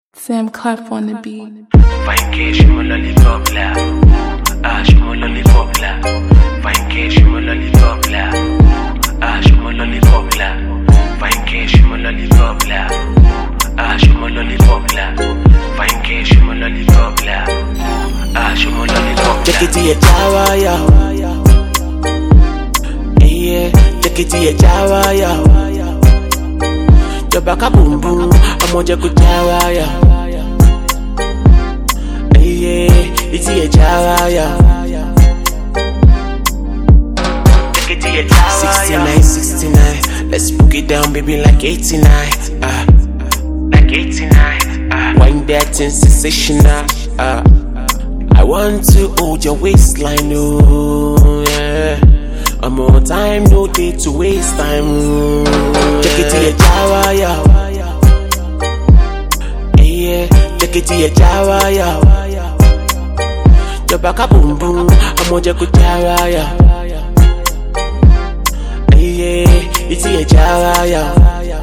Sam Clef on the beat. Fine cash, mon lollipop là. Ah, je mon lollipop là. Fine cash, mon lollipop là. Ah, je mon lollipop là. Fine cash, mon lollipop là. Ah, je mon lollipop là. Fine cash, mon lollipop là. Ah, je mon lollipop là. Take it to your tower, yo. Yeah, take it to your tower, yo. Your back a boom boom, I'm on your good tower, yo. Yeah, it's your tower, yo. Take it to your tower, 69, 69. Let's book it down, baby, like 89. Like 89. Wine that in sensational. I want to hold your waistline, oh yeah. I'm on time, no day to waste time. Take it to your tower, yo. Yeah, take it to your tower, yo. Your back a boom boom, I'm on your good tower, yo. Yeah, it's your tower, yo.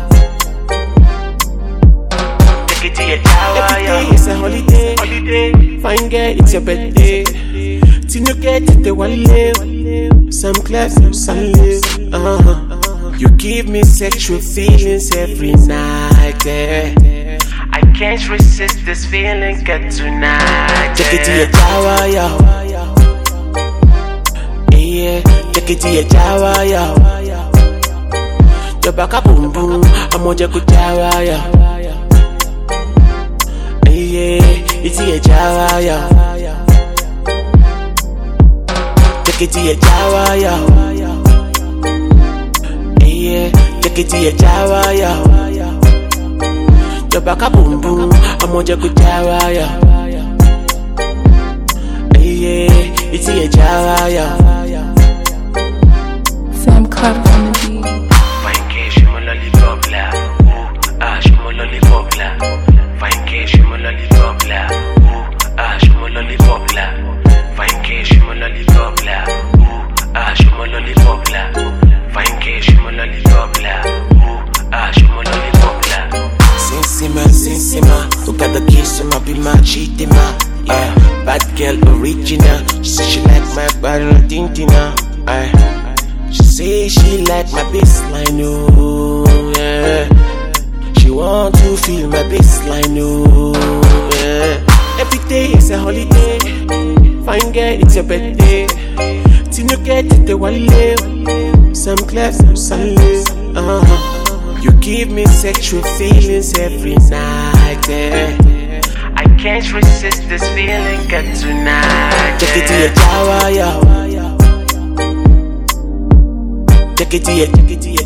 Take it to your tower, yo. Every day is a holiday. Fine girl, it's your birthday. Till you get it, the one live. Some class, some live. You give me sexual feelings every night. I can't resist this feeling, get tonight. Take it to your tower, yo. Yeah, take it to your tower, yo. Your back a boom boom, I'm on your good tower, yo. Yeah, it's your tower, yo. Take it to your tower, yo. Yeah, take it to your tower, yo. Your back a boom boom, I'm on your good tower, yo. Yeah, it's your tower, yo. Sam Clef on the beat. Fine cash, mon lollipop là. Ah, je mon lollipop là. Fine cash, mon lollipop là. Ah, je mon lollipop là. Fine cash, mon lollipop là. Ah, je mon lollipop là. Fine cash, mon lollipop là. Ah, je mon lollipop là. Sensima, look at the kiss, I'ma be my cheating, ma. Yeah, bad girl original. She say she like my body, Tintina. She say she like my baseline, oh yeah. She want to feel my baseline, oh yeah. Every day is a holiday. Fine girl, it's your birthday. Till you get it, the one live. Some class, some live. You give me sexual feelings every night. I can't resist this feeling, get tonight. Take it to your tower, yo. Take it to your